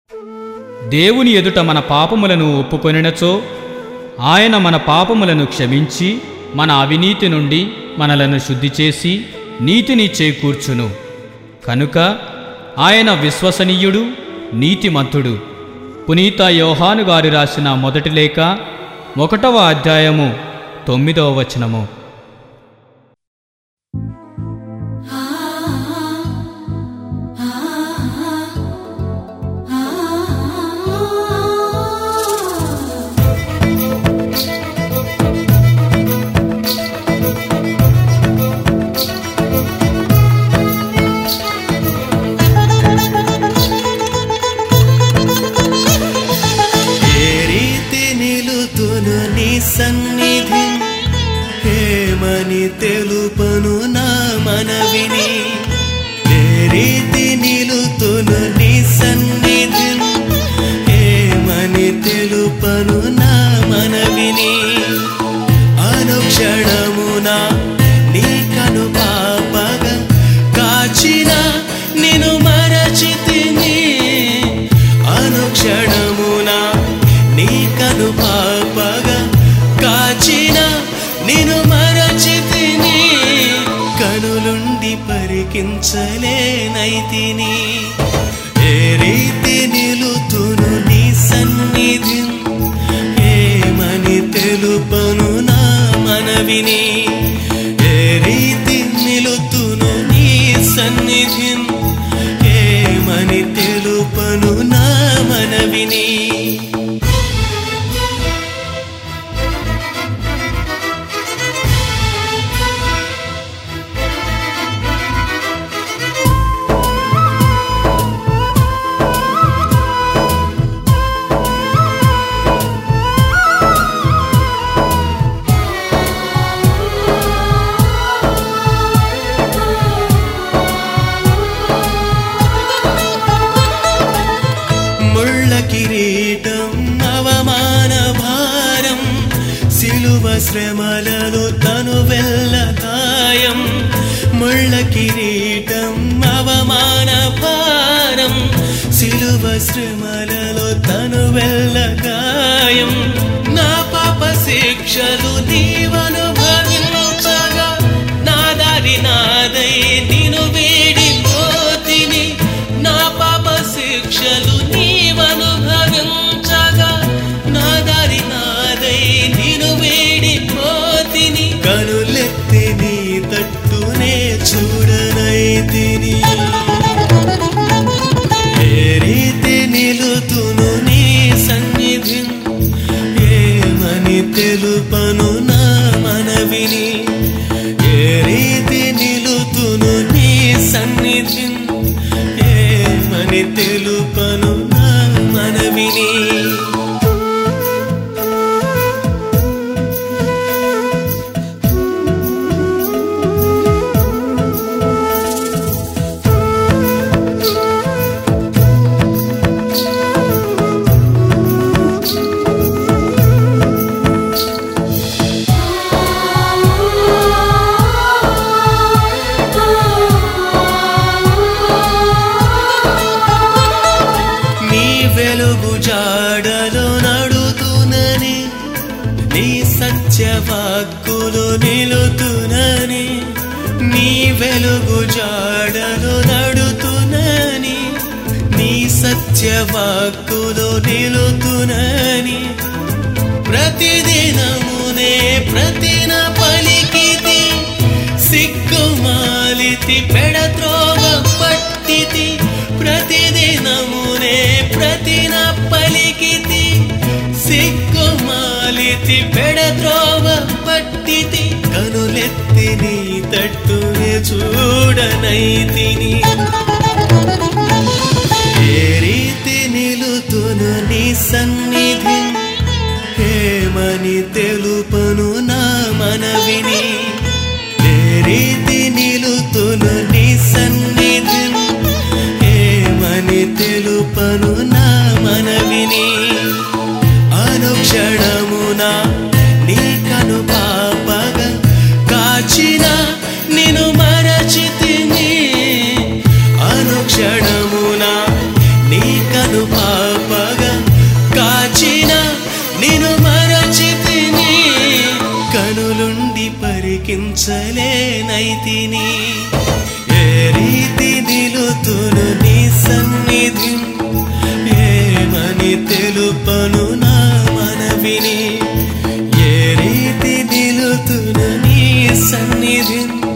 దేవుని ఎదుట మన పాపములను ఒప్పుకొనినచో ఆయన మన పాపములను క్షమించి మన అవినీతి నుండి మనలను శుద్ధి చేసి నీతిని చేకూర్చును. కనుక ఆయన విశ్వసనీయుడు, నీతిమంతుడు. పునీత యోహాను గారు రాసిన మొదటి లేఖ 1వ అధ్యాయము 9వ వచనము. సన్నిధి ఏమని తెలుపను నా మనవిని, ఏ రీతి నిలుతును నీ సన్నిధి ఏమని తెలుపను నా మనవిని. అనుక్షణమున నీ కను పాపగా కాచిన నిన్ను మరచితిని, అనుక్షణమున నీ కను పాపగా కాచిన నిన్ను మరచితిని. కనులుండి పరికించలేనైతిని, ఏ రీతి నిలుతును నీ సన్నిధి ఏమని తెలుపను నా మనవిని. ఏ రీతి నిలుతును నీ సన్నిధి ఏమని తెలుపను నా మనవిని. కిరీటం అవమాన భారం, సిలువ శ్రమలలో తను వెళ్ళగాయం. ముళ్ళ కిరీటం అవమాన భారం, సిలువ శ్రమలలో తను వెళ్ళగాయం. నా పాప శిక్షలు నీవనుభవించగా నా దారి నాదై నిన్ను వేడిపోతిని. నా పాప శిక్షలు నీవనుభవించగా నా దారి నాదై నిన్ను వేడిపోతిని. కనులెత్తి నీ తట్టునే చూడనైతిని, ఏ రీతి నిలుతును నీ సన్నిధి ఏమని తెలుపను నా మనవిని. ఏ రీతి నిలుతును నీ సన్నిధి ఏమని తెలుపను నా మనవిని. వెలుగు జాడలో నడుతునని, నీ సత్యవాక్కులు నిలుతునని. నీ వెలుగు జాడలో నడుతునని, నీ సత్యవాక్కులు నిలుతునని. ప్రతిదినమునే ప్రతిన పలికితి, సిగ్గుమాలితి పెడత్రోవ పట్టితి. ప్రతిదినమునే ప్రతిన పలికితి, సిగ్గుమాలితి పెడత్రోవ పట్టితి. కనులెత్తి నీ తట్టునే చూడనైతిని, ఏ రీతి నిలుతును నీ సన్నిధి ఏమని తెలుపను నా మనవిని. ఏ రీతి నిలుతును నీ సన్నిధి ఏమని తెలుపను నా మనవిని. అనుక్షణమున నీ కను పాపగా కాచిన నిన్ను మరచితిని, అనుక్షణమున నీ కను కను పాపగా కాచిన నిన్ను మరచితిని కనులుండి పరికించలేనైతిని ఏ రీతి నిలుతును నీ సన్నిధి ఏమని తెలుపను నా మనవిని ఏ రీతి నిలుతును నీ సన్నిధి